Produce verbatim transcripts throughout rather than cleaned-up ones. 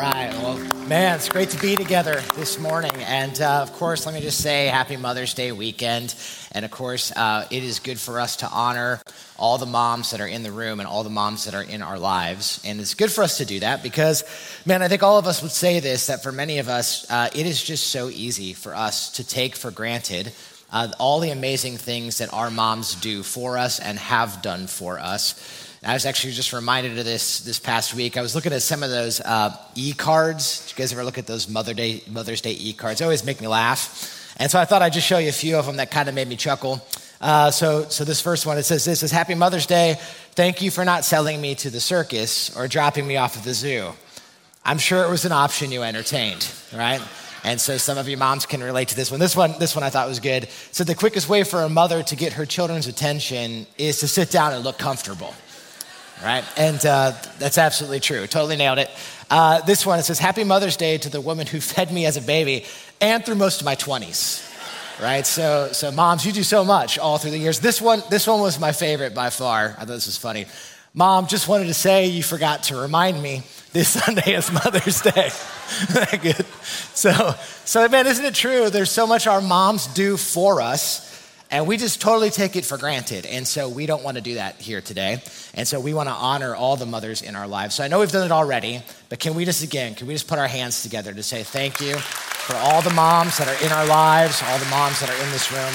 right. Well, man, it's great to be together this morning. And uh, of course, let me just say happy Mother's Day weekend. And of course, uh, it is good for us to honor all the moms that are in the room and all the moms that are in our lives. And it's good for us to do that because, man, I think all of us would say this, that for many of us, uh, it is just so easy for us to take for granted uh, all the amazing things that our moms do for us and have done for us. I was actually just reminded of this this past week. I was looking at some of those uh, e-cards. Did you guys ever look at those Mother Day, Mother's Day e-cards? They always make me laugh. And so I thought I'd just show you a few of them that kind of made me chuckle. Uh, so, so this first one, it says this, it says, Happy Mother's Day. Thank you for not selling me to the circus or dropping me off at the zoo. I'm sure it was an option you entertained, right? And so some of you moms can relate to this one. This one, this one I thought was good. So the quickest way for a mother to get her children's attention is to sit down and look comfortable. Right? And uh, that's absolutely true. Totally nailed it. Uh, this one, it says, Happy Mother's Day to the woman who fed me as a baby and through most of my twenties. Right? So, so moms, you do so much all through the years. This one, this one was my favorite by far. I thought this was funny. Mom, just wanted to say you forgot to remind me this Sunday is Mother's Day. That good? So, so man, isn't it true? There's so much our moms do for us. And we just totally take it for granted. And so we don't want to do that here today. And so we want to honor all the mothers in our lives. So I know we've done it already, but can we just again, can we just put our hands together to say thank you for all the moms that are in our lives, all the moms that are in this room.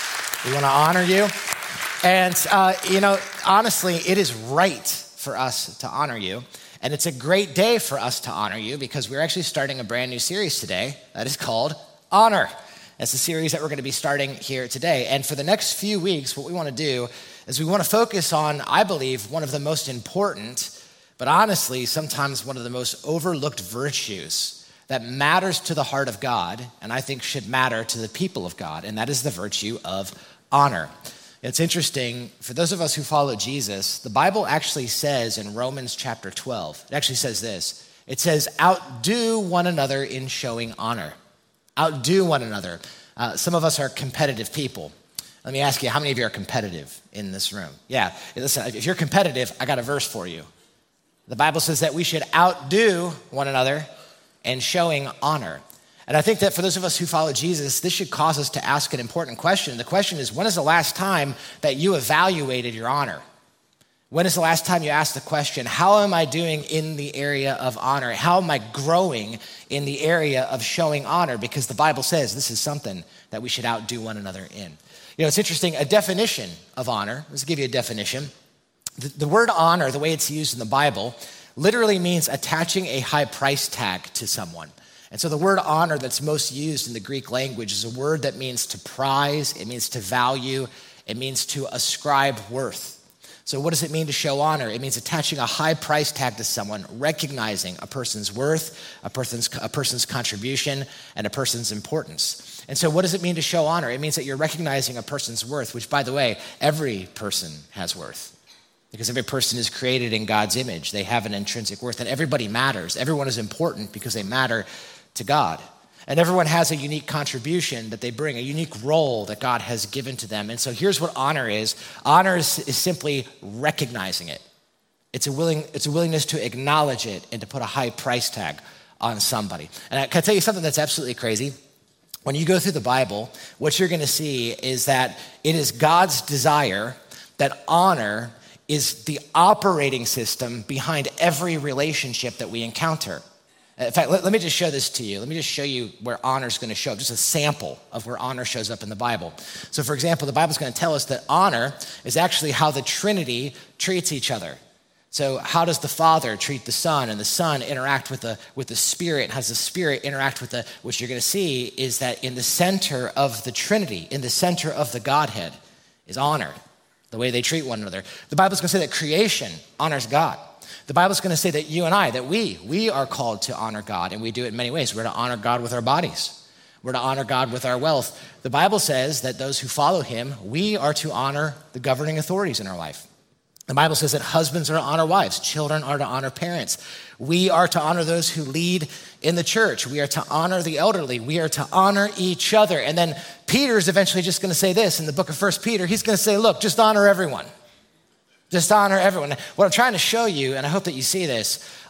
We want to honor you. And, uh, you know, honestly, it is right for us to honor you. And it's a great day for us to honor you because we're actually starting a brand new series today that is called Honor. That's the series that we're going to be starting here today. And for the next few weeks, what we want to do is we want to focus on, I believe, one of the most important, but honestly, sometimes one of the most overlooked virtues that matters to the heart of God, and I think should matter to the people of God, and that is the virtue of honor. It's interesting, for those of us who follow Jesus, the Bible actually says in Romans chapter twelve, it actually says this, it says, outdo one another in showing honor. Outdo one another. Uh, some of us are competitive people. Let me ask you, how many of you are competitive in this room? Yeah, listen, if you're competitive, I got a verse for you. The Bible says that we should outdo one another in showing honor. And I think that for those of us who follow Jesus, this should cause us to ask an important question. The question is, when is the last time that you evaluated your honor? When is the last time you asked the question, how am I doing in the area of honor? How am I growing in the area of showing honor? Because the Bible says this is something that we should outdo one another in. You know, it's interesting, a definition of honor, let's give you a definition. The, the word honor, the way it's used in the Bible, literally means attaching a high price tag to someone. And so the word honor that's most used in the Greek language is a word that means to prize, it means to value, it means to ascribe worth. So what does it mean to show honor? It means attaching a high price tag to someone, recognizing a person's worth, a person's, a person's contribution, and a person's importance. And so what does it mean to show honor? It means that you're recognizing a person's worth, which, by the way, every person has worth. Because every person is created in God's image. They have an intrinsic worth, and everybody matters. Everyone is important because they matter to God. And everyone has a unique contribution that they bring, a unique role that God has given to them. And so here's what honor is. Honor is, is simply recognizing it. It's a willing, it's a willingness to acknowledge it and to put a high price tag on somebody. And I can tell you something that's absolutely crazy. When you go through the Bible, what you're going to see is that it is God's desire that honor is the operating system behind every relationship that we encounter. In fact, let, let me just show this to you. Let me just show you where honor is going to show up, just a sample of where honor shows up in the Bible. So for example, the Bible is going to tell us that honor is actually how the Trinity treats each other. So how does the Father treat the Son, and the Son interact with the, with the Spirit? How does the Spirit interact with the, what you're going to see is that in the center of the Trinity, in the center of the Godhead is honor, the way they treat one another. The Bible's going to say that creation honors God. The Bible's going to say that you and I, that we, we are called to honor God, and we do it in many ways. We're to honor God with our bodies. We're to honor God with our wealth. The Bible says that those who follow him, we are to honor the governing authorities in our life. The Bible says that husbands are to honor wives. Children are to honor parents. We are to honor those who lead in the church. We are to honor the elderly. We are to honor each other. And then Peter's eventually just going to say this in the book of First Peter. He's going to say, look, just honor everyone. Just honor everyone. What I'm trying to show you, and I hope that you see this,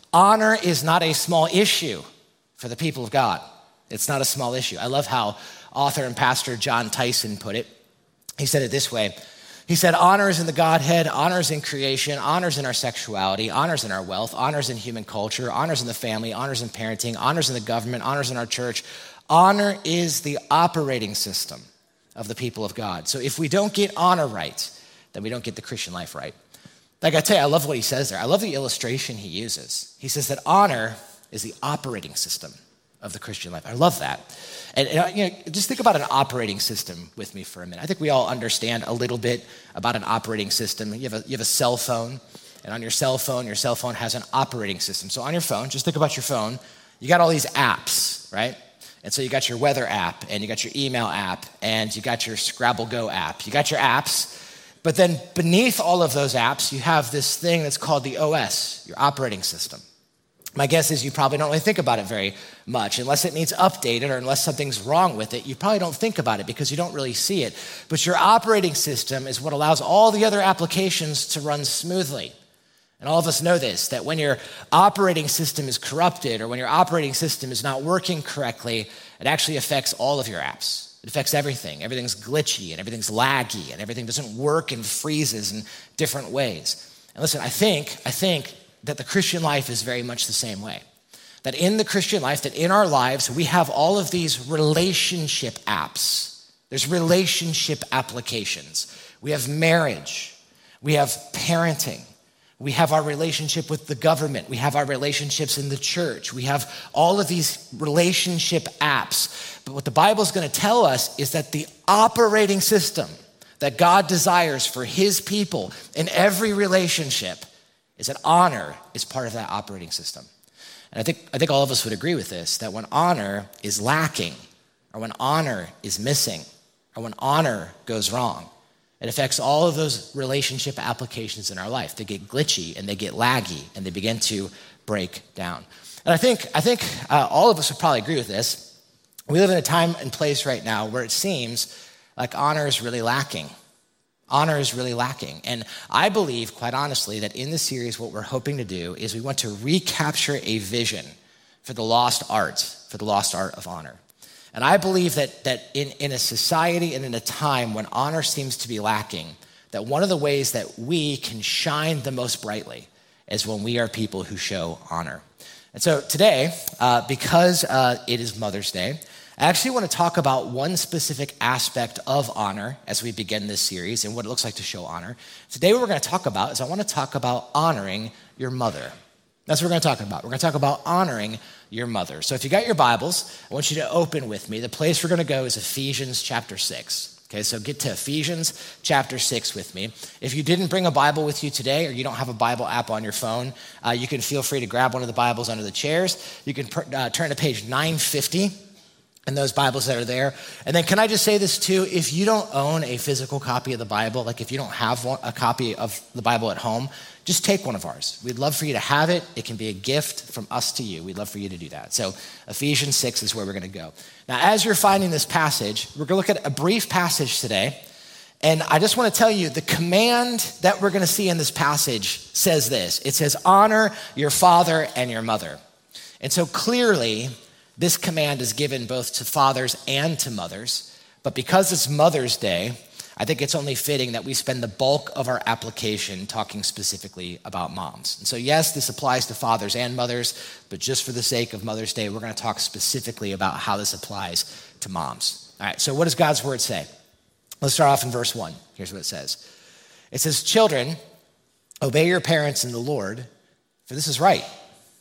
Honor is not a small issue for the people of God. It's not a small issue. I love how author and pastor John Tyson put it. He said it this way. He said, honor is in the Godhead, honor is in creation, honor is in our sexuality, honor is in our wealth, honor is in human culture, honor is in the family, honor is in parenting, honor is in the government, honor is in our church. Honor is the operating system of the people of God. So if we don't get honor right, then we don't get the Christian life right. Like I tell you, I love what he says there. I love the illustration he uses. He says that honor is the operating system of the Christian life. I love that. And, and you know, just think about an operating system with me for a minute. I think we all understand a little bit about an operating system. You have a, you have a cell phone, and on your cell phone, your cell phone has an operating system. So on your phone, just think about your phone, you got all these apps, right? And so you got your weather app, and you got your email app, and you got your Scrabble Go app. You got your apps, but then beneath all of those apps, you have this thing that's called the O S, your operating system. My guess is you probably don't really think about it very much. Unless it needs updated or unless something's wrong with it, you probably don't think about it because you don't really see it. But your operating system is what allows all the other applications to run smoothly. And all of us know this, that when your operating system is corrupted or when your operating system is not working correctly, it actually affects all of your apps. It affects everything. Everything's glitchy and everything's laggy and everything doesn't work and freezes in different ways. And listen, I think, I think that the Christian life is very much the same way. That in the Christian life, that in our lives, we have all of these relationship apps. There's relationship applications. We have marriage. We have parenting. We have our relationship with the government. We have our relationships in the church. We have all of these relationship apps. But what the Bible is going to tell us is that the operating system that God desires for his people in every relationship is that honor is part of that operating system. And I think, I think all of us would agree with this, that when honor is lacking, or when honor is missing, or when honor goes wrong, it affects all of those relationship applications in our life. They get glitchy and they get laggy and they begin to break down. And I think, I think uh, all of us would probably agree with this. We live in a time and place right now where it seems like honor is really lacking. Honor is really lacking. And I believe, quite honestly, that in this series, what we're hoping to do is we want to recapture a vision for the lost art, for the lost art of honor. And I believe that, that in, in a society and in a time when honor seems to be lacking, that one of the ways that we can shine the most brightly is when we are people who show honor. And so today, uh, because uh, it is Mother's Day, I actually want to talk about one specific aspect of honor as we begin this series and what it looks like to show honor. Today what we're going to talk about is I want to talk about honoring your mother. That's what we're going to talk about. We're going to talk about honoring your mother. So if you got your Bibles, I want you to open with me. The place we're going to go is Ephesians chapter six. Okay, so get to Ephesians chapter six with me. If you didn't bring a Bible with you today or you don't have a Bible app on your phone, uh, you can feel free to grab one of the Bibles under the chairs. You can uh, turn to page nine fifty. And those Bibles that are there. And then can I just say this too, if you don't own a physical copy of the Bible, like if you don't have one, a copy of the Bible at home, just take one of ours. We'd love for you to have it. It can be a gift from us to you. We'd love for you to do that. So Ephesians six is where we're going to go. Now, as you're finding this passage, we're going to look at a brief passage today. And I just want to tell you, the command that we're going to see in this passage says this. It says, honor your father and your mother. And so clearly, this command is given both to fathers and to mothers, but because it's Mother's Day, I think it's only fitting that we spend the bulk of our application talking specifically about moms. And so yes, this applies to fathers and mothers, but just for the sake of Mother's Day, we're going to talk specifically about how this applies to moms. All right, so what does God's word say? Let's start off in verse one. Here's what it says. It says, children, obey your parents in the Lord, for this is right.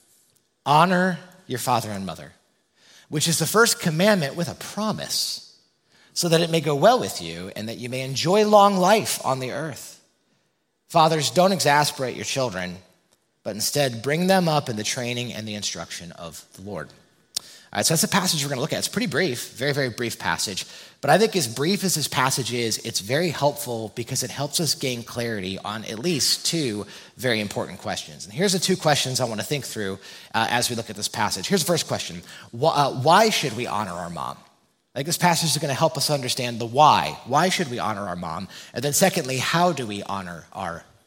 Honor your father and mother, which is the first commandment with a promise, so that it may go well with you and that you may enjoy long life on the earth. Fathers, don't exasperate your children, but instead bring them up in the training and the instruction of the Lord. All right, so that's the passage we're going to look at. It's pretty brief, very, very brief passage. But I think as brief as this passage is, it's very helpful because it helps us gain clarity on at least two very important questions. And here's the two questions I want to think through uh, as we look at this passage. Here's the first question. Why, uh, why should we honor our mom? I think this passage is going to help us understand the why. Why should we honor our mom? And then secondly, how do we honor our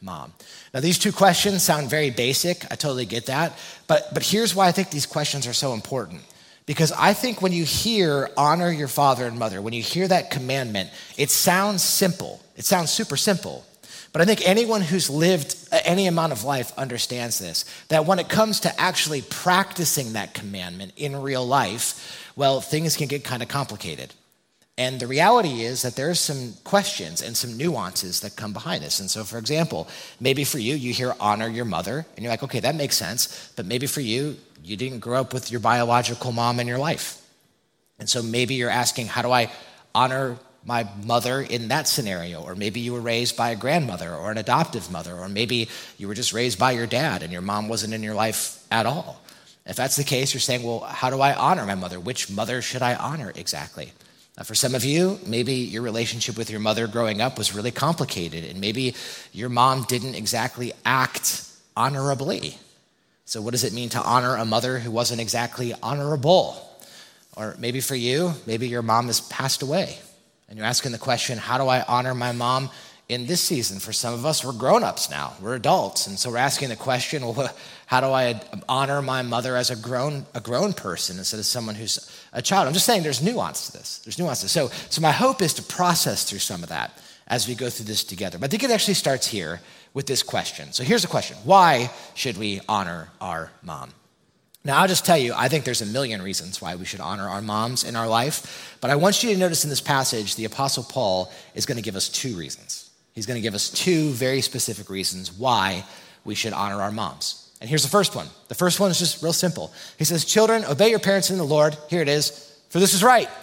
mom? Now, these two questions sound very basic. I totally get that. But, but here's why I think these questions are so important. Because I think when you hear honor your father and mother, when you hear that commandment, it sounds simple. It sounds super simple. But I think anyone who's lived any amount of life understands this, that when it comes to actually practicing that commandment in real life, well, things can get kind of complicated. And the reality is that there are some questions and some nuances that come behind this. And so, for example, maybe for you, you hear honor your mother, and you're like, okay, that makes sense. But maybe for you, you didn't grow up with your biological mom in your life. And so maybe you're asking, how do I honor my mother in that scenario? Or maybe you were raised by a grandmother or an adoptive mother, or maybe you were just raised by your dad and your mom wasn't in your life at all. If that's the case, you're saying, well, how do I honor my mother? Which mother should I honor exactly? Now, for some of you, maybe your relationship with your mother growing up was really complicated, and maybe your mom didn't exactly act honorably. So what does it mean to honor a mother who wasn't exactly honorable? Or maybe for you, maybe your mom has passed away, and you're asking the question, how do I honor my mom in this season? For some of us, we're grown-ups now. We're adults, and so we're asking the question, well, how do I honor my mother as a grown a grown person instead of someone who's a child? I'm just saying there's nuance to this. There's nuance to this. So, so my hope is to process through some of that as we go through this together. But I think it actually starts here with this question. So here's the question. Why should we honor our mom? Now, I'll just tell you, I think there's a million reasons why we should honor our moms in our life. But I want you to notice in this passage, the Apostle Paul is going to give us two reasons. He's going to give us two very specific reasons why we should honor our moms. And here's the first one. The first one is just real simple. He says, children, obey your parents in the Lord. Here it is. For this is right.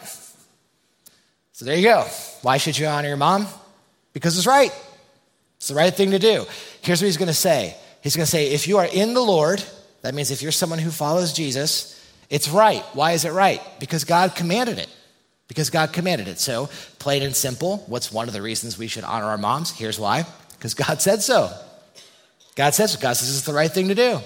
So there you go. Why should you honor your mom? Because it's right. It's the right thing to do. Here's what he's going to say. He's going to say, if you are in the Lord, that means if you're someone who follows Jesus, it's right. Why is it right? Because God commanded it. Because God commanded it. So, plain and simple, what's one of the reasons we should honor our moms? Here's why. Because God said so. God says, God says it's the right thing to do.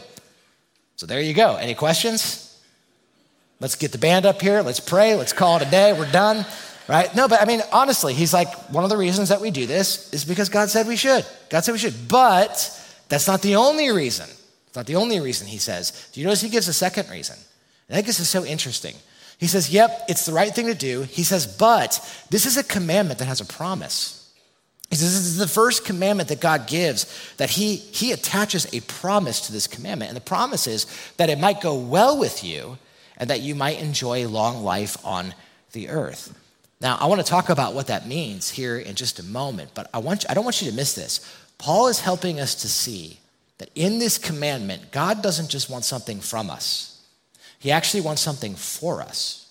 So there you go. Any questions? Let's get the band up here. Let's pray. Let's call it a day. We're done. Right? No, but I mean, honestly, he's like, one of the reasons that we do this is because God said we should. God said we should. But that's not the only reason. It's not the only reason he says. Do you notice he gives a second reason? And I think this is so interesting. He says, yep, it's the right thing to do. He says, but this is a commandment that has a promise. He says, this is the first commandment that God gives, that he, he attaches a promise to this commandment. And the promise is that it might go well with you and that you might enjoy long life on the earth. Now, I want to talk about what that means here in just a moment, but I want you, I don't want you to miss this. Paul is helping us to see that in this commandment, God doesn't just want something from us. He actually wants something for us.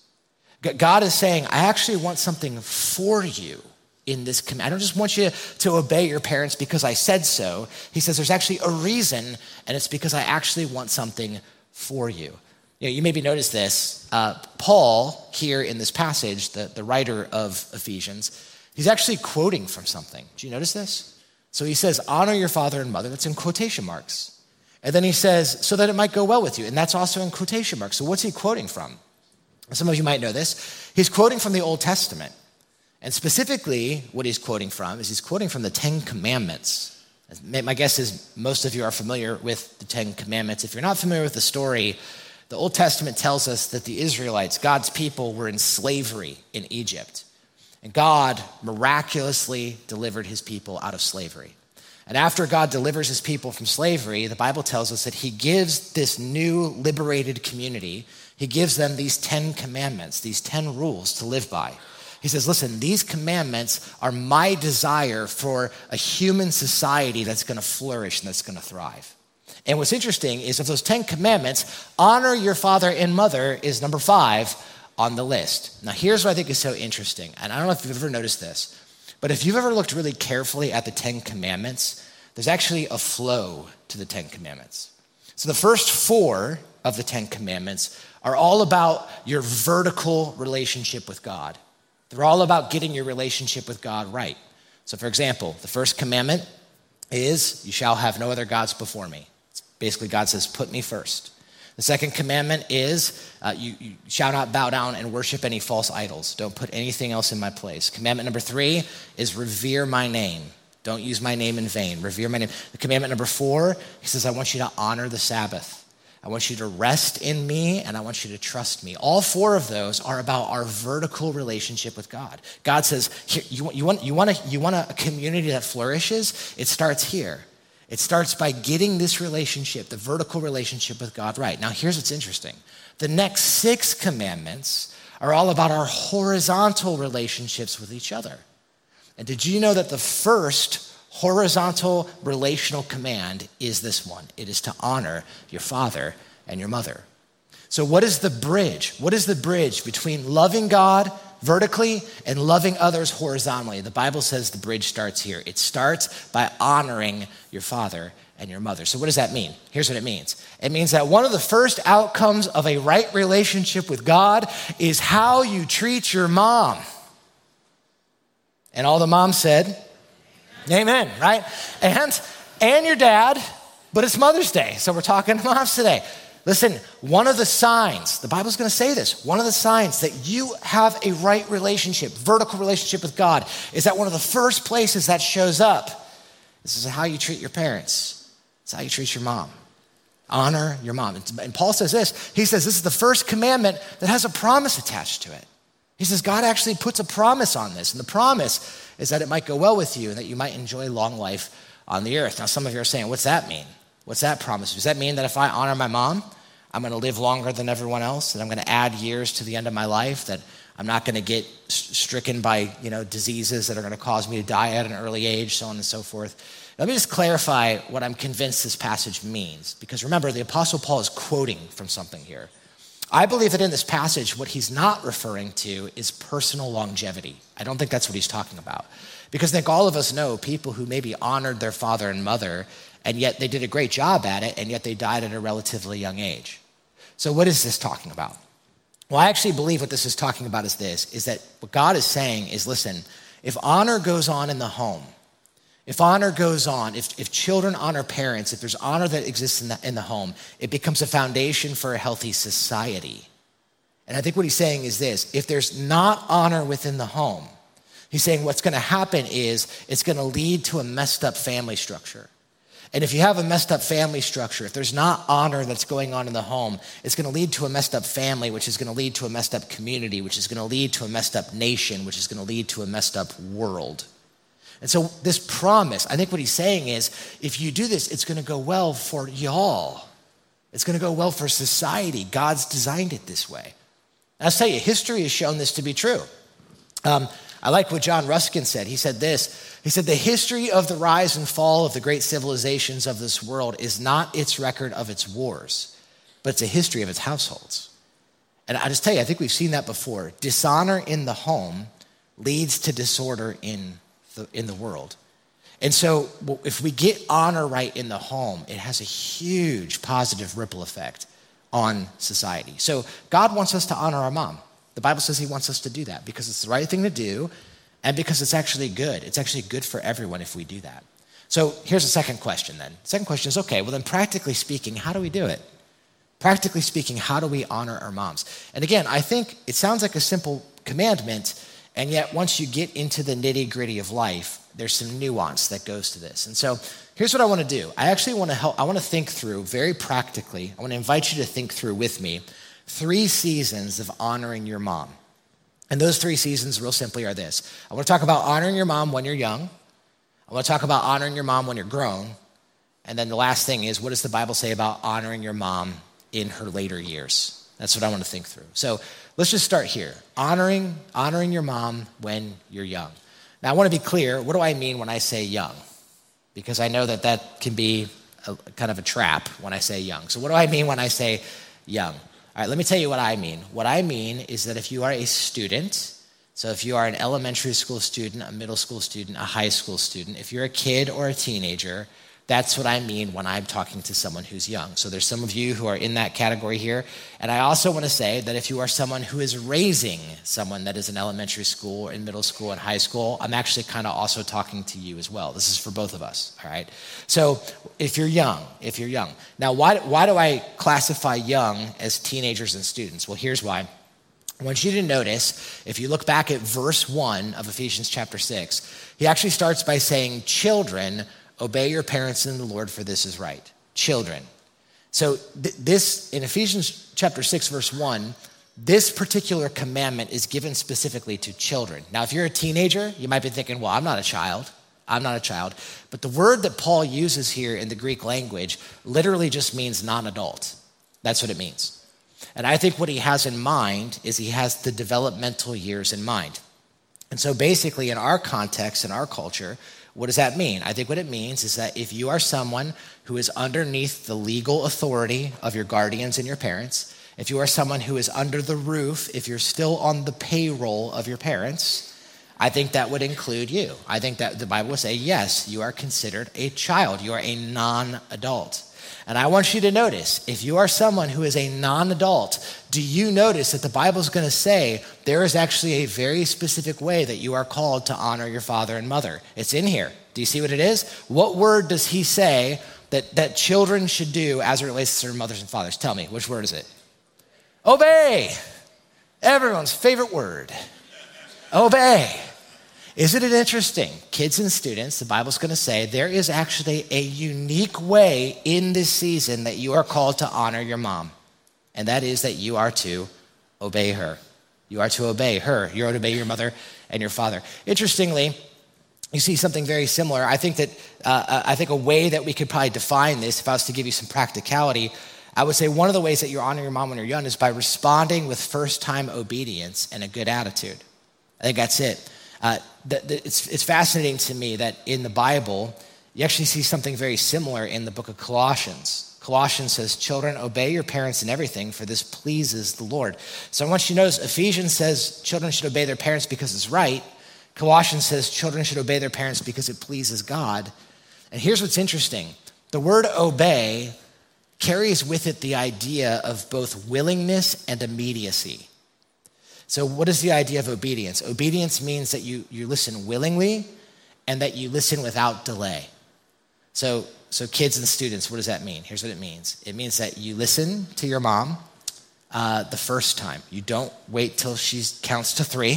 God is saying, I actually want something for you in this command. I don't just want you to obey your parents because I said so. He says there's actually a reason, and it's because I actually want something for you. You know, you maybe noticed this. Uh, Paul, here in this passage, the, the writer of Ephesians, he's actually quoting from something. Did you notice this? So he says, honor your father and mother. That's in quotation marks. And then he says, so that it might go well with you. And that's also in quotation marks. So what's he quoting from? Some of you might know this. He's quoting from the Old Testament. And specifically, what he's quoting from is he's quoting from the Ten Commandments. My guess is most of you are familiar with the Ten Commandments. If you're not familiar with the story, the Old Testament tells us that the Israelites, God's people, were in slavery in Egypt. And God miraculously delivered his people out of slavery. And after God delivers his people from slavery, the Bible tells us that he gives this new liberated community, he gives them these Ten Commandments, these ten rules to live by. He says, listen, these commandments are my desire for a human society that's going to flourish and that's going to thrive. And what's interesting is of those Ten Commandments, honor your father and mother is number five on the list. Now, here's what I think is so interesting. And I don't know if you've ever noticed this, but if you've ever looked really carefully at the Ten Commandments, there's actually a flow to the Ten Commandments. So the first four of the Ten Commandments are all about your vertical relationship with God. They're all about getting your relationship with God right. So for example, the first commandment is, you shall have no other gods before me. It's basically, God says, put me first. The second commandment is, uh, you, you shall not bow down and worship any false idols. Don't put anything else in my place. Commandment number three is revere my name. Don't use my name in vain. Revere my name. The commandment number four, he says, I want you to honor the Sabbath. I want you to rest in me, and I want you to trust me. All four of those are about our vertical relationship with God. God says, here, you, want, you, want, you, want a, you want a community that flourishes? It starts here. It starts by getting this relationship, the vertical relationship with God right. Now, here's what's interesting. The next six commandments are all about our horizontal relationships with each other. And did you know that the first horizontal relational command is this one? It is to honor your father and your mother. So what is the bridge? What is the bridge between loving God vertically and loving others horizontally? The Bible says the bridge starts here. It starts by honoring your father and your mother. So what does that mean? Here's what it means. It means that one of the first outcomes of a right relationship with God is how you treat your mom. And all the moms said, amen, right? And and your dad, but it's Mother's Day, so we're talking to moms today. Listen, one of the signs, the Bible's gonna say this, one of the signs that you have a right relationship, vertical relationship with God, is that one of the first places that shows up, this is how you treat your parents. It's how you treat your mom. Honor your mom. And Paul says this, he says this is the first commandment that has a promise attached to it. He says God actually puts a promise on this, and the promise is that it might go well with you and that you might enjoy long life on the earth. Now, some of you are saying, what's that mean? What's that promise? Does that mean that if I honor my mom, I'm gonna live longer than everyone else, that I'm gonna add years to the end of my life, that I'm not gonna get stricken by, you know, diseases that are gonna cause me to die at an early age, so on and so forth? Let me just clarify what I'm convinced this passage means, because remember, the Apostle Paul is quoting from something here. I believe that in this passage, what he's not referring to is personal longevity. I don't think that's what he's talking about. Because I think all of us know people who maybe honored their father and mother, and yet they did a great job at it, and yet they died at a relatively young age. So what is this talking about? Well, I actually believe what this is talking about is this, is that what God is saying is, listen, if honor goes on in the home, if honor goes on, if, if children honor parents, if there's honor that exists in the, in the home, it becomes a foundation for a healthy society. And I think what he's saying is this, if there's not honor within the home, he's saying what's gonna happen is it's gonna lead to a messed up family structure. And if you have a messed up family structure, if there's not honor that's going on in the home, it's gonna lead to a messed up family, which is gonna lead to a messed up community, which is gonna lead to a messed up nation, which is gonna lead to a messed up world. And so this promise, I think what he's saying is, if you do this, it's gonna go well for y'all. It's gonna go well for society. God's designed it this way. And I'll tell you, history has shown this to be true. Um, I like what John Ruskin said. He said this, he said, the history of the rise and fall of the great civilizations of this world is not its record of its wars, but it's a history of its households. And I just tell you, I think we've seen that before. Dishonor in the home leads to disorder in the, in the world. And so if we get honor right in the home, it has a huge positive ripple effect on society. So God wants us to honor our mom. The Bible says he wants us to do that because it's the right thing to do and because it's actually good. It's actually good for everyone if we do that. So here's the second question then. Second question is, okay, well then practically speaking, how do we do it? Practically speaking, how do we honor our moms? And again, I think it sounds like a simple commandment, and yet once you get into the nitty-gritty of life, there's some nuance that goes to this. And so here's what I want to do. I actually want to help, I want to think through very practically, I want to invite you to think through with me three seasons of honoring your mom. And those three seasons, real simply, are this. I want to talk about honoring your mom when you're young. I want to talk about honoring your mom when you're grown. And then the last thing is, what does the Bible say about honoring your mom in her later years? That's what I want to think through. So let's just start here. Honoring, honoring your mom when you're young. Now, I want to be clear. What do I mean when I say young? Because I know that that can be a, kind of a trap when I say young. So what do I mean when I say young? All right, let me tell you what I mean. What I mean is that if you are a student, so if you are an elementary school student, a middle school student, a high school student, if you're a kid or a teenager, that's what I mean when I'm talking to someone who's young. So there's some of you who are in that category here. And I also want to say that if you are someone who is raising someone that is in elementary school, in middle school, and high school, I'm actually kind of also talking to you as well. This is for both of us, all right? So if you're young, if you're young. Now, why, why do I classify young as teenagers and students? Well, here's why. I want you to notice, if you look back at verse one of Ephesians chapter six, he actually starts by saying, children, obey your parents in the Lord, for this is right. Children. So th- this, in Ephesians chapter six, verse one, this particular commandment is given specifically to children. Now, if you're a teenager, you might be thinking, well, I'm not a child. I'm not a child. But the word that Paul uses here in the Greek language literally just means non-adult. That's what it means. And I think what he has in mind is he has the developmental years in mind. And so basically in our context, in our culture, what does that mean? I think what it means is that if you are someone who is underneath the legal authority of your guardians and your parents, if you are someone who is under the roof, if you're still on the payroll of your parents, I think that would include you. I think that the Bible would say, yes, you are considered a child. You are a non-adult. And I want you to notice, if you are someone who is a non-adult, do you notice that the Bible is going to say there is actually a very specific way that you are called to honor your father and mother? It's in here. Do you see what it is? What word does he say that, that children should do as it relates to their mothers and fathers? Tell me, which word is it? Obey. Everyone's favorite word. Obey. Isn't it interesting? Kids and students, the Bible's going to say there is actually a unique way in this season that you are called to honor your mom. And that is that you are to obey her. You are to obey her. You are to obey your mother and your father. Interestingly, you see something very similar. I think that uh, I think a way that we could probably define this, if I was to give you some practicality, I would say one of the ways that you honor your mom when you're young is by responding with first-time obedience and a good attitude. I think that's it. Uh, the, the, it's, it's fascinating to me that in the Bible, you actually see something very similar in the book of Colossians. Colossians says, children, obey your parents in everything, for this pleases the Lord. So I want you to notice, Ephesians says children should obey their parents because it's right. Colossians says children should obey their parents because it pleases God. And here's what's interesting. The word obey carries with it the idea of both willingness and immediacy. So what is the idea of obedience? Obedience means that you, you listen willingly and that you listen without delay. So, so kids and students, what does that mean? Here's what it means. It means that you listen to your mom uh, the first time. You don't wait till she counts to three.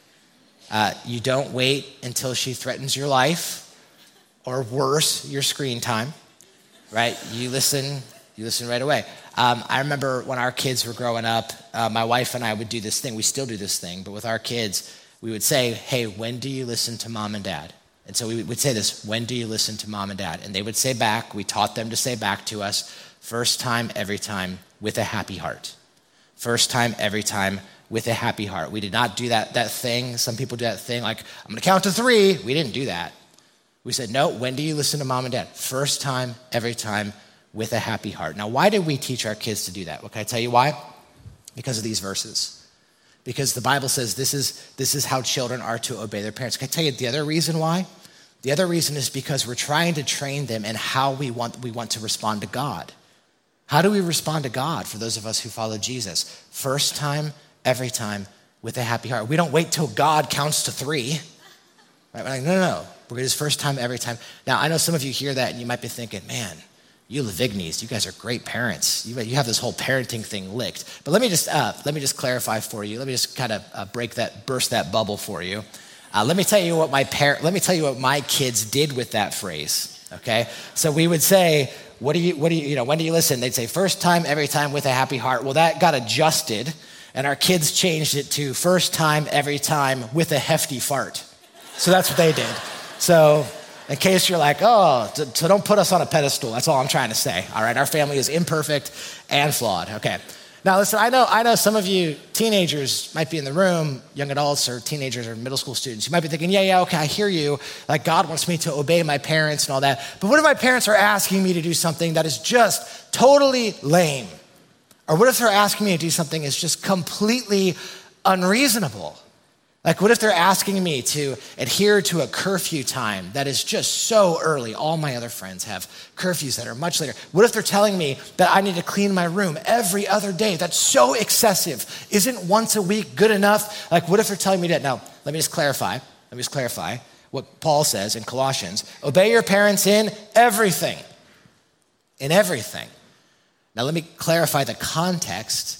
Uh, you don't wait until she threatens your life or worse, your screen time, right? You listen, you listen right away. Um, I remember when our kids were growing up, uh, my wife and I would do this thing. We still do this thing, but with our kids, we would say, hey, when do you listen to mom and dad? And so we would say this, when do you listen to mom and dad? And they would say back, we taught them to say back to us, first time, every time, with a happy heart. First time, every time, with a happy heart. We did not do that, that thing. Some people do that thing like, I'm going to count to three. We didn't do that. We said, no, when do you listen to mom and dad? First time, every time, with a happy heart. Now, why did we teach our kids to do that? Well, can I tell you why? Because of these verses. Because the Bible says this is, this is how children are to obey their parents. Can I tell you the other reason why? The other reason is because we're trying to train them in how we want, we want to respond to God. How do we respond to God for those of us who follow Jesus? First time, every time, with a happy heart. We don't wait till God counts to three. Right? We're like, no, no, no. We're going to do first time, every time. Now, I know some of you hear that and you might be thinking, man, you Lavignes, you guys are great parents. You, you have this whole parenting thing licked. But let me just uh, let me just clarify for you. Let me just kind of uh, break that, burst that bubble for you. Uh, let me tell you what my par- Let me tell you what my kids did with that phrase. Okay, so we would say, "What do you? What do you? You know, when do you listen?" They'd say, "First time, every time, with a happy heart." Well, that got adjusted, and our kids changed it to "First time, every time, with a hefty fart." So that's what they did. So. In case you're like, oh, so don't put us on a pedestal. That's all I'm trying to say. All right, our family is imperfect and flawed. Okay. Now listen, I know I know some of you teenagers might be in the room, young adults or teenagers or middle school students. You might be thinking, yeah, yeah, okay, I hear you. Like God wants me to obey my parents and all that. But what if my parents are asking me to do something that is just totally lame? Or what if they're asking me to do something that's just completely unreasonable? Like, what if they're asking me to adhere to a curfew time that is just so early? All my other friends have curfews that are much later. What if they're telling me that I need to clean my room every other day? That's so excessive. Isn't once a week good enough? Like, what if they're telling me that? Now, let me just clarify. Let me just clarify what Paul says in Colossians. Obey your parents in everything. In everything. Now, let me clarify the context.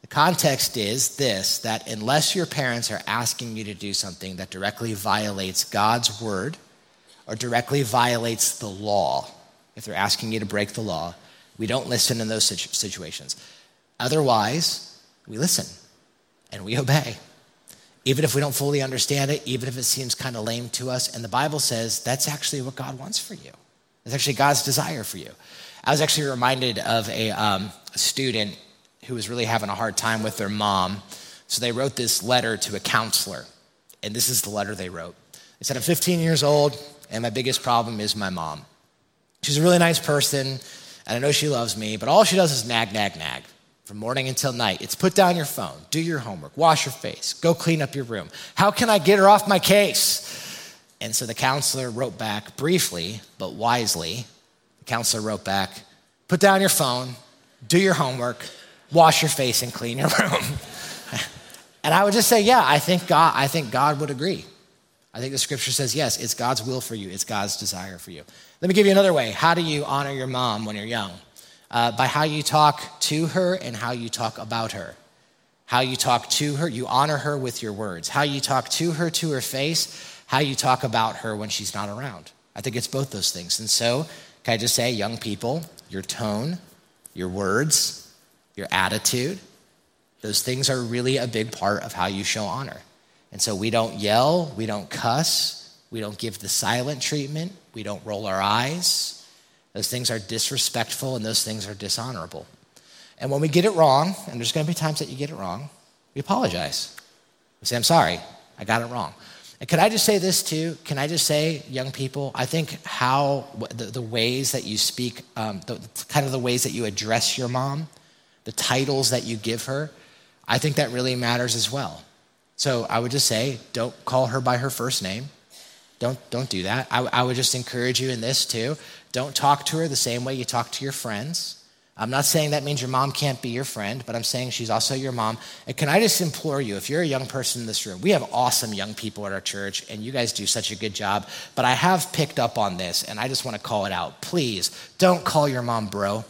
The context is this, that unless your parents are asking you to do something that directly violates God's word or directly violates the law, if they're asking you to break the law, we don't listen in those situ- situations. Otherwise, we listen and we obey. Even if we don't fully understand it, even if it seems kind of lame to us. And the Bible says that's actually what God wants for you. It's actually God's desire for you. I was actually reminded of a, um, a student who was really having a hard time with their mom. So they wrote this letter to a counselor. And this is the letter they wrote. They said, I'm fifteen years old, and my biggest problem is my mom. She's a really nice person, and I know she loves me, but all she does is nag, nag, nag. From morning until night. It's put down your phone, do your homework, wash your face, go clean up your room. How can I get her off my case? And so the counselor wrote back briefly, but wisely. The counselor wrote back, put down your phone, do your homework, wash your face, and clean your room. And I would just say, yeah, I think God, I think God would agree. I think the scripture says, yes, it's God's will for you. It's God's desire for you. Let me give you another way. How do you honor your mom when you're young? Uh, by how you talk to her and how you talk about her. How you talk to her, you honor her with your words. How you talk to her, to her face, how you talk about her when she's not around. I think it's both those things. And so, can I just say, young people, your tone, your words, your attitude, those things are really a big part of how you show honor. And so we don't yell, we don't cuss, we don't give the silent treatment, we don't roll our eyes. Those things are disrespectful and those things are dishonorable. And when we get it wrong, and there's going to be times that you get it wrong, we apologize. We say, I'm sorry, I got it wrong. And can I just say this too? Can I just say, young people, I think how the, the ways that you speak, um, the, kind of the ways that you address your mom, the titles that you give her, I think that really matters as well. So I would just say, don't call her by her first name. Don't, don't do that. I, I would just encourage you in this too. Don't talk to her the same way you talk to your friends. I'm not saying that means your mom can't be your friend, but I'm saying she's also your mom. And can I just implore you, if you're a young person in this room, we have awesome young people at our church, and you guys do such a good job, but I have picked up on this, and I just want to call it out. Please, don't call your mom bro.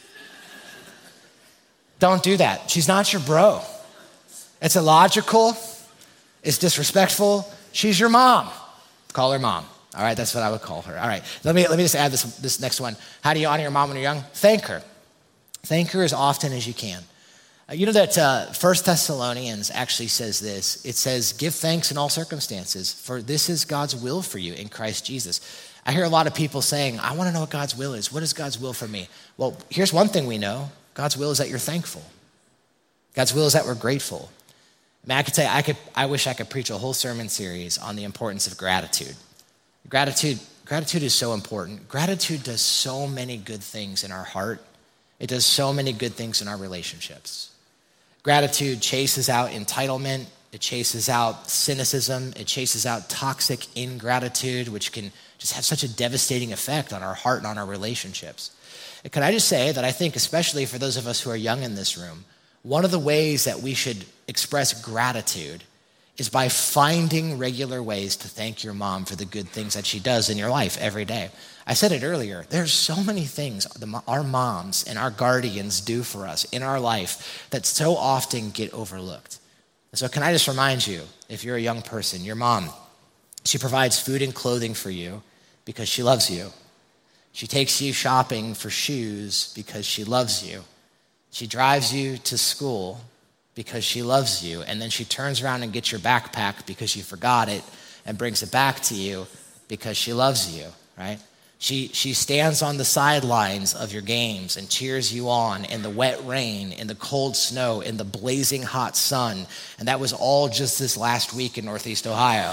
Don't do that. She's not your bro. It's illogical. It's disrespectful. She's your mom. Call her mom. All right, that's what I would call her. All right, let me let me just add this, this next one. How do you honor your mom when you're young? Thank her. Thank her as often as you can. Uh, you know that uh, First Thessalonians actually says this. It says, give thanks in all circumstances, for this is God's will for you in Christ Jesus. I hear a lot of people saying, I want to know what God's will is. What is God's will for me? Well, here's one thing we know. God's will is that you're thankful. God's will is that we're grateful. I mean, I could tell you, I could, I wish I could preach a whole sermon series on the importance of gratitude. Gratitude, gratitude is so important. Gratitude does so many good things in our heart. It does so many good things in our relationships. Gratitude chases out entitlement. It chases out cynicism. It chases out toxic ingratitude, which can just have such a devastating effect on our heart and on our relationships. And can I just say that I think, especially for those of us who are young in this room, one of the ways that we should express gratitude is by finding regular ways to thank your mom for the good things that she does in your life every day. I said it earlier, there's so many things the, our moms and our guardians do for us in our life that so often get overlooked. And so can I just remind you, if you're a young person, your mom, she provides food and clothing for you because she loves you. She takes you shopping for shoes because she loves you. She drives you to school because she loves you, and then she turns around and gets your backpack because you forgot it and brings it back to you because she loves you, right? She, she stands on the sidelines of your games and cheers you on in the wet rain, in the cold snow, in the blazing hot sun, and that was all just this last week in Northeast Ohio.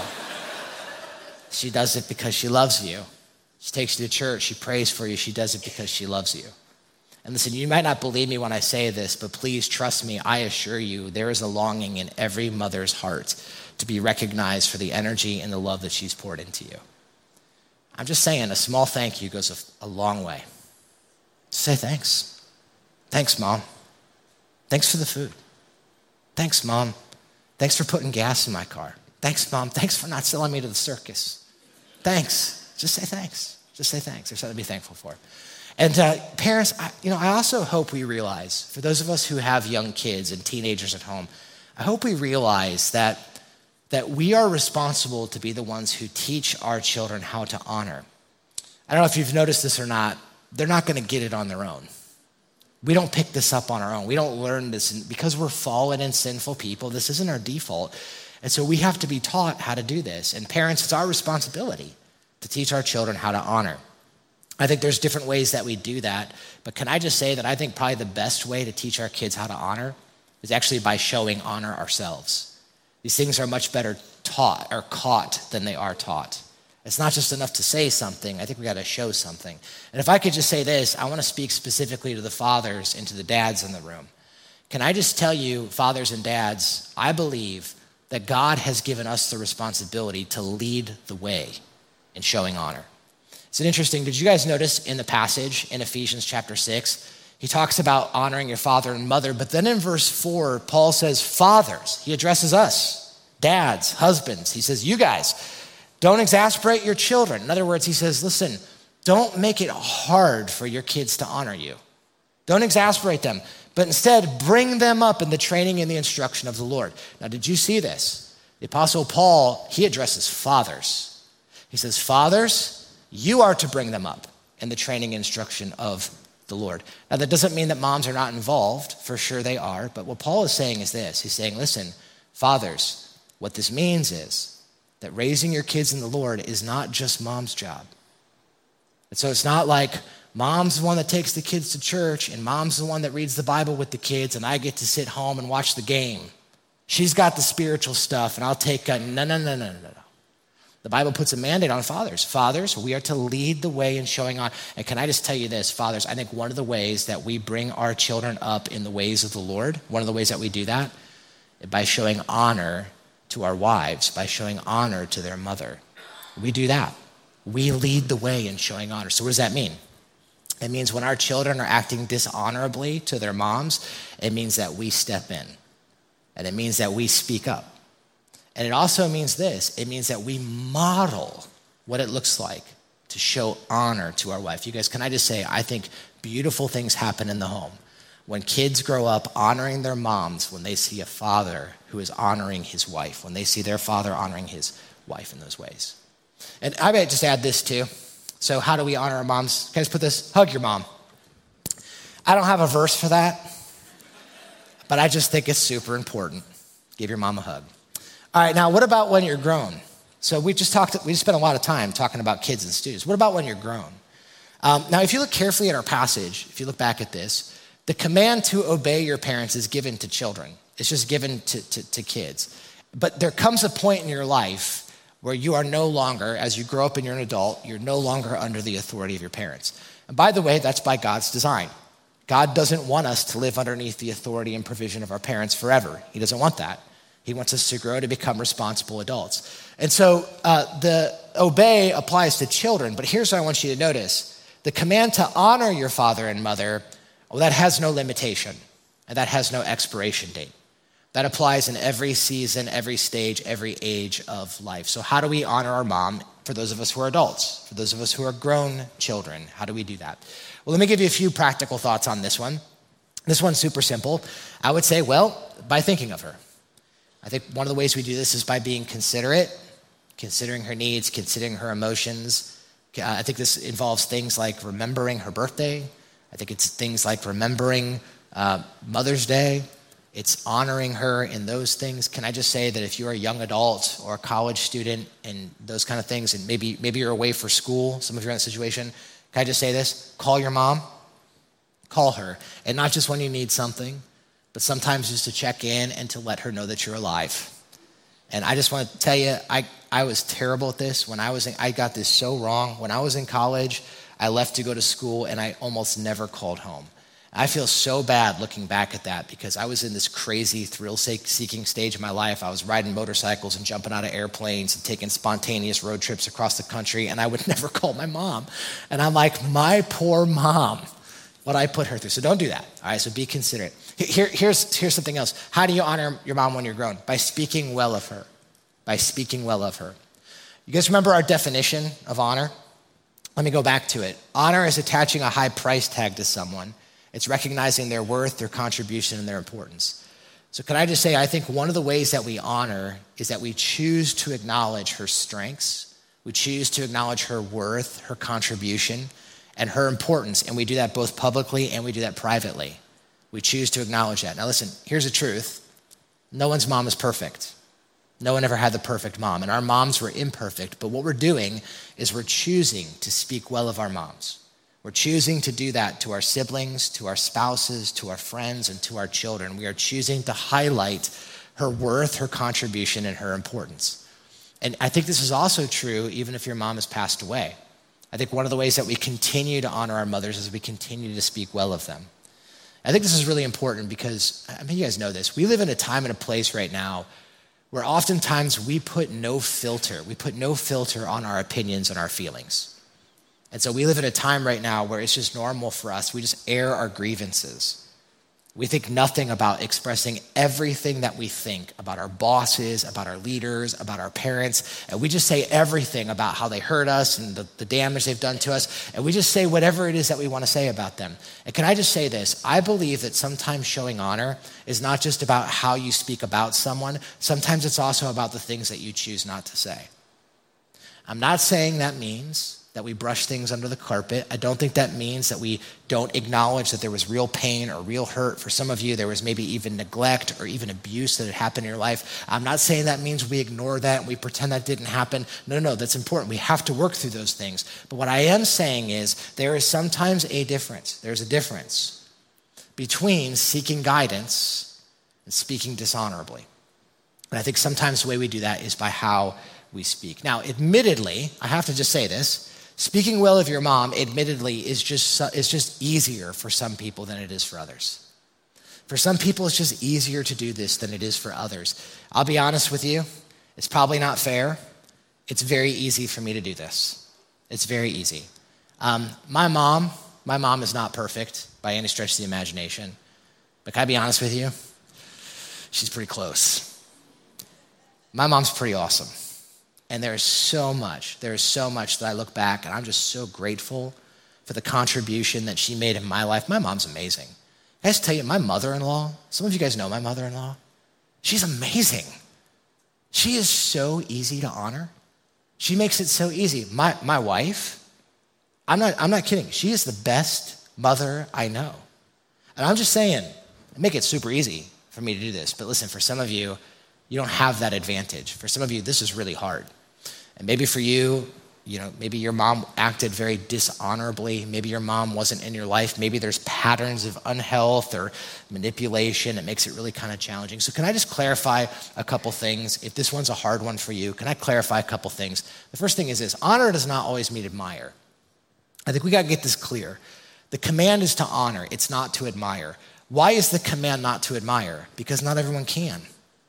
She does it because she loves you. She takes you to church, she prays for you, she does it because she loves you. And listen, you might not believe me when I say this, but please trust me, I assure you, there is a longing in every mother's heart to be recognized for the energy and the love that she's poured into you. I'm just saying, a small thank you goes a, a long way. Just say thanks. Thanks, Mom. Thanks for the food. Thanks, Mom. Thanks for putting gas in my car. Thanks, Mom. Thanks for not selling me to the circus. Thanks. Just say thanks. Just say thanks. There's something to be thankful for. And uh, parents, I, you know, I also hope we realize, for those of us who have young kids and teenagers at home, I hope we realize that, that we are responsible to be the ones who teach our children how to honor. I don't know if you've noticed this or not, they're not going to get it on their own. We don't pick this up on our own. We don't learn this. And because we're fallen and sinful people, this isn't our default. And so we have to be taught how to do this. And parents, it's our responsibility to teach our children how to honor. I think there's different ways that we do that, but can I just say that I think probably the best way to teach our kids how to honor is actually by showing honor ourselves. These things are much better taught or caught than they are taught. It's not just enough to say something. I think we got to show something. And if I could just say this, I want to speak specifically to the fathers and to the dads in the room. Can I just tell you, fathers and dads, I believe that God has given us the responsibility to lead the way in showing honor. It's interesting, did you guys notice in the passage in Ephesians chapter six, he talks about honoring your father and mother, but then in verse four, Paul says, fathers, he addresses us, dads, husbands. He says, you guys, don't exasperate your children. In other words, he says, listen, don't make it hard for your kids to honor you. Don't exasperate them, but instead bring them up in the training and the instruction of the Lord. Now, did you see this? The Apostle Paul, he addresses fathers. He says, fathers, you are to bring them up in the training and instruction of the Lord. Now, that doesn't mean that moms are not involved. For sure they are. But what Paul is saying is this. He's saying, listen, fathers, what this means is that raising your kids in the Lord is not just mom's job. And so it's not like mom's the one that takes the kids to church and mom's the one that reads the Bible with the kids and I get to sit home and watch the game. She's got the spiritual stuff and I'll take a, no, no, no, no, no, no. The Bible puts a mandate on fathers. Fathers, we are to lead the way in showing honor. And can I just tell you this, fathers, I think one of the ways that we bring our children up in the ways of the Lord, one of the ways that we do that, by showing honor to our wives, by showing honor to their mother. We do that. We lead the way in showing honor. So what does that mean? It means when our children are acting dishonorably to their moms, it means that we step in. And it means that we speak up. And it also means this, it means that we model what it looks like to show honor to our wife. You guys, can I just say, I think beautiful things happen in the home. When kids grow up honoring their moms, when they see a father who is honoring his wife, when they see their father honoring his wife in those ways. And I might just add this too. So how do we honor our moms? Can I just put this? Hug your mom. I don't have a verse for that, but I just think it's super important. Give your mom a hug. All right, now what about when you're grown? So we just talked, we just spent a lot of time talking about kids and students. What about when you're grown? Um, now, if you look carefully at our passage, if you look back at this, the command to obey your parents is given to children. It's just given to, to, to kids. But there comes a point in your life where you are no longer, as you grow up and you're an adult, you're no longer under the authority of your parents. And by the way, that's by God's design. God doesn't want us to live underneath the authority and provision of our parents forever. He doesn't want that. He wants us to grow to become responsible adults. And so uh, the obey applies to children, but here's what I want you to notice. The command to honor your father and mother, well, that has no limitation, and that has no expiration date. That applies in every season, every stage, every age of life. So how do we honor our mom for those of us who are adults, for those of us who are grown children? How do we do that? Well, let me give you a few practical thoughts on this one. This one's super simple. I would say, well, by thinking of her. I think one of the ways we do this is by being considerate, considering her needs, considering her emotions. Uh, I think this involves things like remembering her birthday. I think it's things like remembering uh, Mother's Day. It's honoring her in those things. Can I just say that if you're a young adult or a college student and those kind of things, and maybe maybe you're away for school, some of you are in that situation, can I just say this? Call your mom. Call her. And not just when you need something, but sometimes just to check in and to let her know that you're alive. And I just want to tell you, I, I was terrible at this. When I was in, I got this so wrong. When I was in college, I left to go to school and I almost never called home. I feel so bad looking back at that because I was in this crazy thrill-seeking stage of my life. I was riding motorcycles and jumping out of airplanes and taking spontaneous road trips across the country, and I would never call my mom. And I'm like, my poor mom, what I put her through. So don't do that. All right, so be considerate. Here, here's, here's something else. How do you honor your mom when you're grown? By speaking well of her. By speaking well of her. You guys remember our definition of honor? Let me go back to it. Honor is attaching a high price tag to someone. It's recognizing their worth, their contribution, and their importance. So can I just say, I think one of the ways that we honor is that we choose to acknowledge her strengths. We choose to acknowledge her worth, her contribution, and her importance. And we do that both publicly and we do that privately. We choose to acknowledge that. Now listen, here's the truth. No one's mom is perfect. No one ever had the perfect mom, and our moms were imperfect, but what we're doing is we're choosing to speak well of our moms. We're choosing to do that to our siblings, to our spouses, to our friends, and to our children. We are choosing to highlight her worth, her contribution, and her importance. And I think this is also true even if your mom has passed away. I think one of the ways that we continue to honor our mothers is we continue to speak well of them. I think this is really important because, I mean, you guys know this. We live in a time and a place right now where oftentimes we put no filter. We put no filter on our opinions and our feelings. And so we live in a time right now where it's just normal for us. We just air our grievances. We think nothing about expressing everything that we think about our bosses, about our leaders, about our parents. And we just say everything about how they hurt us and the, the damage they've done to us. And we just say whatever it is that we want to say about them. And can I just say this? I believe that sometimes showing honor is not just about how you speak about someone. Sometimes it's also about the things that you choose not to say. I'm not saying that means that we brush things under the carpet. I don't think that means that we don't acknowledge that there was real pain or real hurt. For some of you, there was maybe even neglect or even abuse that had happened in your life. I'm not saying that means we ignore that and we pretend that didn't happen. No, no, that's important. We have to work through those things. But what I am saying is there is sometimes a difference. There's a difference between seeking guidance and speaking dishonorably. And I think sometimes the way we do that is by how we speak. Now, admittedly, I have to just say this, speaking well of your mom, admittedly, is just is just easier for some people than it is for others. For some people, it's just easier to do this than it is for others. I'll be honest with you, it's probably not fair. It's very easy for me to do this. It's very easy. Um, my mom, my mom is not perfect by any stretch of the imagination. But can I be honest with you? She's pretty close. My mom's pretty awesome. And there's so much, there's so much that I look back and I'm just so grateful for the contribution that she made in my life. My mom's amazing. I just tell you, my mother-in-law, some of you guys know my mother-in-law, she's amazing. She is so easy to honor. She makes it so easy. My my wife, I'm not, I'm not kidding. She is the best mother I know. And I'm just saying, I make it super easy for me to do this. But listen, for some of you, you don't have that advantage. For some of you, this is really hard. And maybe for you, you know, maybe your mom acted very dishonorably. Maybe your mom wasn't in your life. Maybe there's patterns of unhealth or manipulation that makes it really kind of challenging. So can I just clarify a couple things? If this one's a hard one for you, can I clarify a couple things? The first thing is this: honor does not always mean admire. I think we got to get this clear. The command is to honor. It's not to admire. Why is the command not to admire? Because not everyone can.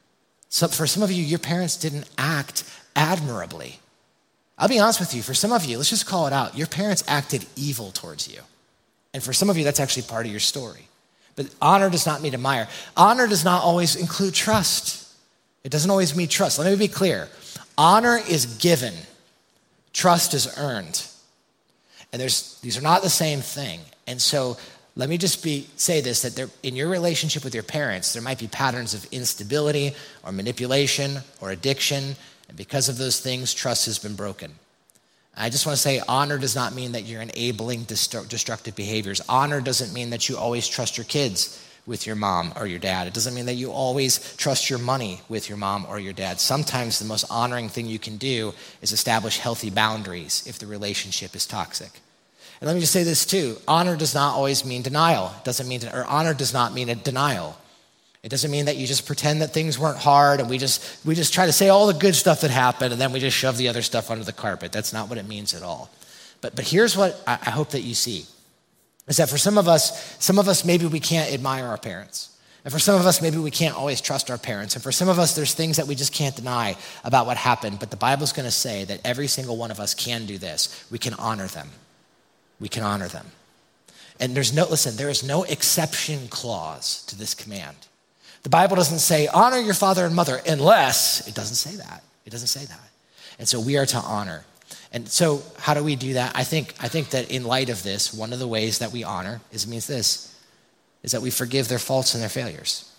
So for some of you, your parents didn't act admirably. I'll be honest with you, for some of you, let's just call it out. Your parents acted evil towards you. And for some of you, that's actually part of your story. But honor does not mean admire. Honor does not always include trust. It doesn't always mean trust. Let me be clear. Honor is given. Trust is earned. And there's these are not the same thing. And so let me just be say this, that there, in your relationship with your parents, there might be patterns of instability or manipulation or addiction. And because of those things, trust has been broken. I just want to say honor does not mean that you're enabling destructive behaviors. Honor doesn't mean that you always trust your kids with your mom or your dad. It doesn't mean that you always trust your money with your mom or your dad. Sometimes the most honoring thing you can do is establish healthy boundaries if the relationship is toxic. And let me just say this too. Honor does not always mean denial. It doesn't mean, or honor does not mean a denial. It doesn't mean that you just pretend that things weren't hard and we just we just try to say all the good stuff that happened and then we just shove the other stuff under the carpet. That's not what it means at all. But but here's what I, I hope that you see, is that for some of us, some of us maybe we can't admire our parents. And for some of us, maybe we can't always trust our parents. And for some of us, there's things that we just can't deny about what happened. But the Bible's going to say that every single one of us can do this. We can honor them. We can honor them. And there's no, listen, there is no exception clause to this command. The Bible doesn't say, honor your father and mother, unless, it doesn't say that. It doesn't say that. And so we are to honor. And so how do we do that? I think, I think that in light of this, one of the ways that we honor is means this, is that we forgive their faults and their failures.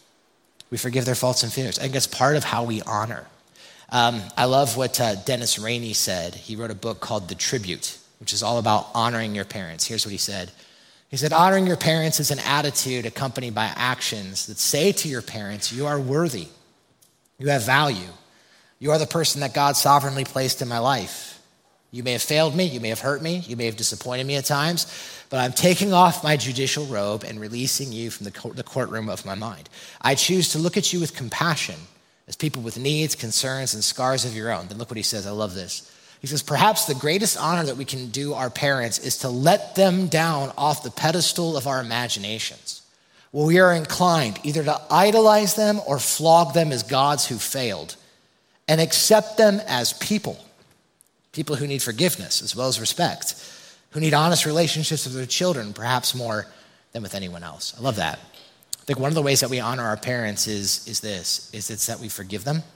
We forgive their faults and failures. I think that's part of how we honor. Um, I love what uh, Dennis Rainey said. He wrote a book called The Tribute, which is all about honoring your parents. Here's what he said. He said, honoring your parents is an attitude accompanied by actions that say to your parents, you are worthy, you have value, you are the person that God sovereignly placed in my life. You may have failed me, you may have hurt me, you may have disappointed me at times, but I'm taking off my judicial robe and releasing you from the courtroom of my mind. I choose to look at you with compassion as people with needs, concerns, and scars of your own. Then look what he says, I love this. He says, perhaps the greatest honor that we can do our parents is to let them down off the pedestal of our imaginations, where we are inclined either to idolize them or flog them as gods who failed, and accept them as people, people who need forgiveness as well as respect, who need honest relationships with their children, perhaps more than with anyone else. I love that. I think one of the ways that we honor our parents is, is this, is it's that we forgive them.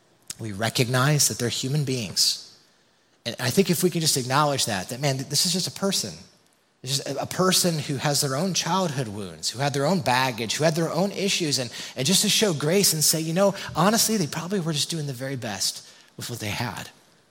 We recognize that they're human beings. And I think if we can just acknowledge that, that, man, this is just a person. It's just a person who has their own childhood wounds, who had their own baggage, who had their own issues, and, and just to show grace and say, you know, honestly, they probably were just doing the very best with what they had.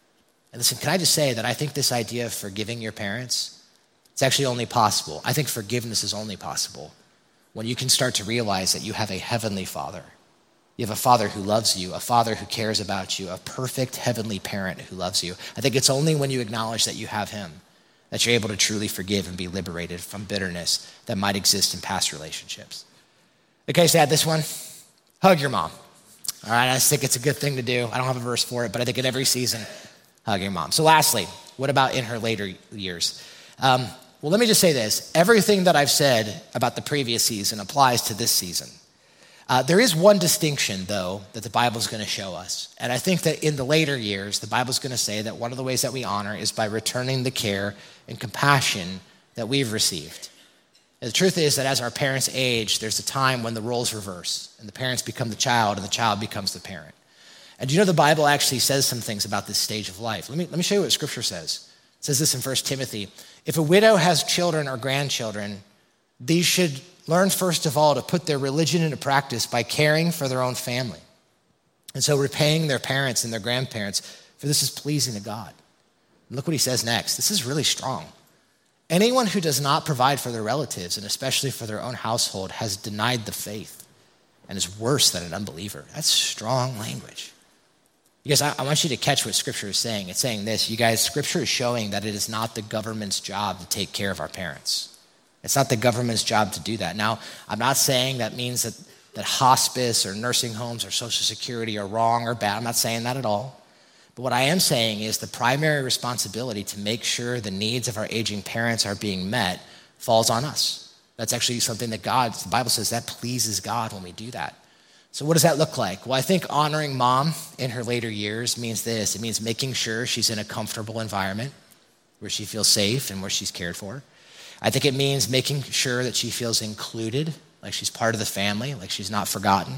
And listen, can I just say that I think this idea of forgiving your parents, it's actually only possible. I think forgiveness is only possible when you can start to realize that you have a heavenly Father. You have a Father who loves you, a Father who cares about you, a perfect heavenly parent who loves you. I think it's only when you acknowledge that you have him that you're able to truly forgive and be liberated from bitterness that might exist in past relationships. Okay, so add this one. Hug your mom. All right, I just think it's a good thing to do. I don't have a verse for it, but I think in every season, hug your mom. So lastly, what about in her later years? Um, well, let me just say this. Everything that I've said about the previous season applies to this season. Uh, there is one distinction, though, that the Bible's going to show us. And I think that in the later years, the Bible's going to say that one of the ways that we honor is by returning the care and compassion that we've received. And the truth is that as our parents age, there's a time when the roles reverse, and the parents become the child, and the child becomes the parent. And do you know the Bible actually says some things about this stage of life? Let me, let me show you what Scripture says. It says this in First Timothy. If a widow has children or grandchildren, these should learn first of all to put their religion into practice by caring for their own family. And so repaying their parents and their grandparents, for this is pleasing to God. And look what he says next. This is really strong. Anyone who does not provide for their relatives, and especially for their own household, has denied the faith and is worse than an unbeliever. That's strong language. You guys, I, I want you to catch what Scripture is saying. It's saying this. You guys, Scripture is showing that it is not the government's job to take care of our parents. It's not the government's job to do that. Now, I'm not saying that means that, that hospice or nursing homes or Social Security are wrong or bad. I'm not saying that at all. But what I am saying is the primary responsibility to make sure the needs of our aging parents are being met falls on us. That's actually something that God, the Bible says that pleases God when we do that. So what does that look like? Well, I think honoring mom in her later years means this. It means making sure she's in a comfortable environment where she feels safe and where she's cared for. I think it means making sure that she feels included, like she's part of the family, like she's not forgotten.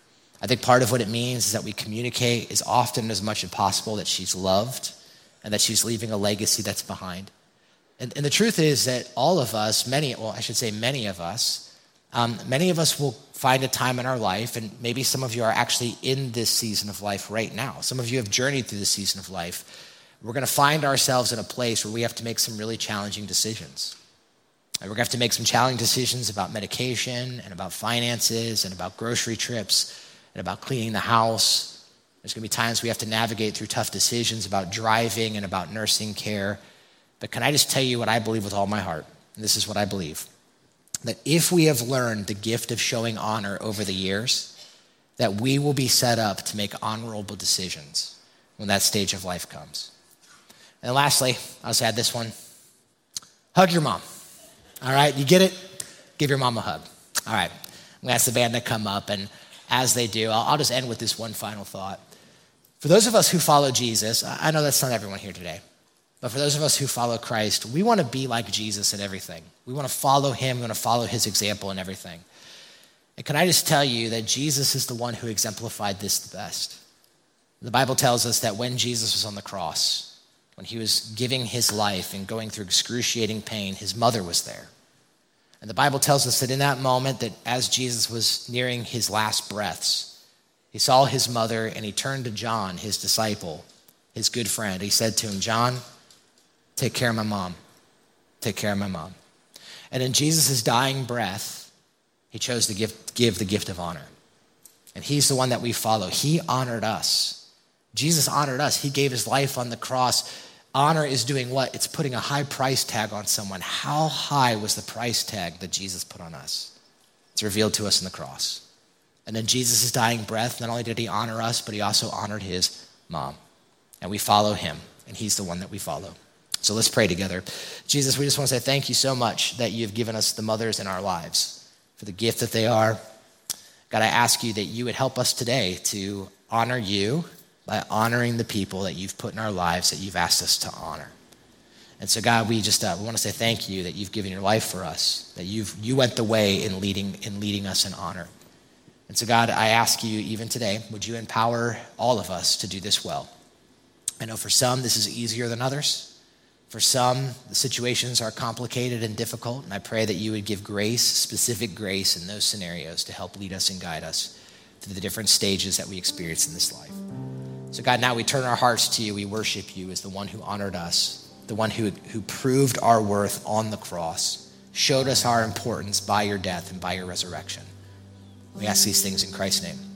I think part of what it means is that we communicate as often as much as possible that she's loved and that she's leaving a legacy that's behind. And, and the truth is that all of us, many, well, I should say many of us, um, many of us will find a time in our life, and maybe some of you are actually in this season of life right now. Some of you have journeyed through this season of life. We're going to find ourselves in a place where we have to make some really challenging decisions. We're going to have to make some challenging decisions about medication and about finances and about grocery trips and about cleaning the house. There's going to be times we have to navigate through tough decisions about driving and about nursing care. But can I just tell you what I believe with all my heart? And this is what I believe. That if we have learned the gift of showing honor over the years, that we will be set up to make honorable decisions when that stage of life comes. And lastly, I'll just add this one. Hug your mom. All right, you get it? Give your mom a hug. All right, I'm going to ask the band to come up, and as they do, I'll, I'll just end with this one final thought. For those of us who follow Jesus, I know that's not everyone here today, but for those of us who follow Christ, we want to be like Jesus in everything. We want to follow him. We want to follow his example in everything. And can I just tell you that Jesus is the one who exemplified this the best? The Bible tells us that when Jesus was on the cross, when he was giving his life and going through excruciating pain, his mother was there. And the Bible tells us that in that moment, that as Jesus was nearing his last breaths, he saw his mother and he turned to John, his disciple, his good friend. He said to him, John, take care of my mom. Take care of my mom. And in Jesus' dying breath, he chose to give, give the gift of honor. And he's the one that we follow. He honored us. Jesus honored us. He gave his life on the cross. Honor is doing what? It's putting a high price tag on someone. How high was the price tag that Jesus put on us? It's revealed to us in the cross. And in Jesus' dying breath, not only did he honor us, but he also honored his mom. And we follow him, and he's the one that we follow. So let's pray together. Jesus, we just want to say thank you so much that you've given us the mothers in our lives for the gift that they are. God, I ask you that you would help us today to honor you by honoring the people that you've put in our lives that you've asked us to honor. And so, God, we just uh, we want to say thank you that you've given your life for us, that you've you went the way in leading in leading us in honor. And so, God, I ask you even today, would you empower all of us to do this well? I know for some this is easier than others. For some, the situations are complicated and difficult, and I pray that you would give grace, specific grace in those scenarios to help lead us and guide us through the different stages that we experience in this life. So God, now we turn our hearts to you. We worship you as the one who honored us, the one who, who proved our worth on the cross, showed us our importance by your death and by your resurrection. We ask these things in Christ's name.